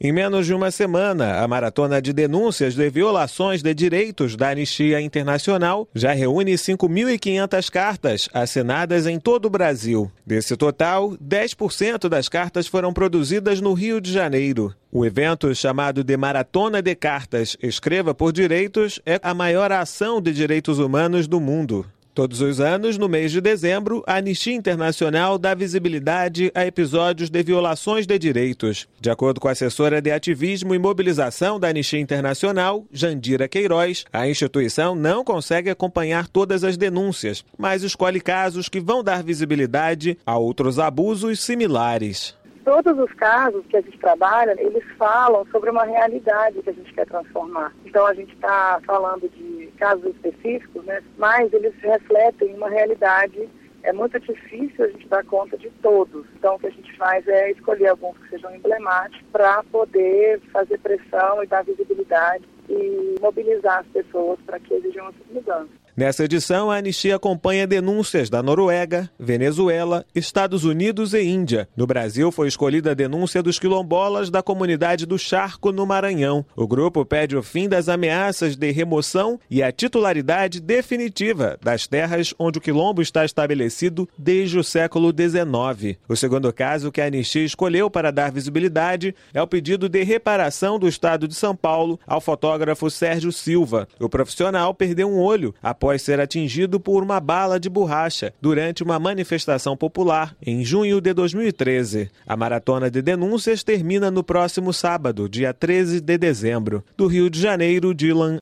Em menos de uma semana, a maratona de denúncias de violações de direitos da Anistia Internacional já reúne 5.500 cartas assinadas em todo o Brasil. Desse total, 10% das cartas foram produzidas no Rio de Janeiro. O evento, chamado de Maratona de Cartas Escreva por Direitos, é a maior ação de direitos humanos do mundo. Todos os anos, no mês de dezembro, a Anistia Internacional dá visibilidade a episódios de violações de direitos. De acordo com a assessora de ativismo e mobilização da Anistia Internacional, Jandira Queiroz, a instituição não consegue acompanhar todas as denúncias, mas escolhe casos que vão dar visibilidade a outros abusos similares. Todos os casos que a gente trabalha, eles falam sobre uma realidade que a gente quer transformar. Então a gente está falando de casos específicos, né? Mas eles refletem uma realidade. É muito difícil a gente dar conta de todos. Então o que a gente faz é escolher alguns que sejam emblemáticos para poder fazer pressão e dar visibilidade e mobilizar as pessoas para que exijam essas mudanças. Nessa edição, a Anistia acompanha denúncias da Noruega, Venezuela, Estados Unidos e Índia. No Brasil, foi escolhida a denúncia dos quilombolas da comunidade do Charco, no Maranhão. O grupo pede o fim das ameaças de remoção e a titularidade definitiva das terras onde o quilombo está estabelecido desde o século XIX. O segundo caso que a Anistia escolheu para dar visibilidade é o pedido de reparação do Estado de São Paulo ao fotógrafo Sérgio Silva. O profissional perdeu um olho após ser atingido por uma bala de borracha durante uma manifestação popular em junho de 2013. A maratona de denúncias termina no próximo sábado, dia 13 de dezembro. Do Rio de Janeiro, Dylan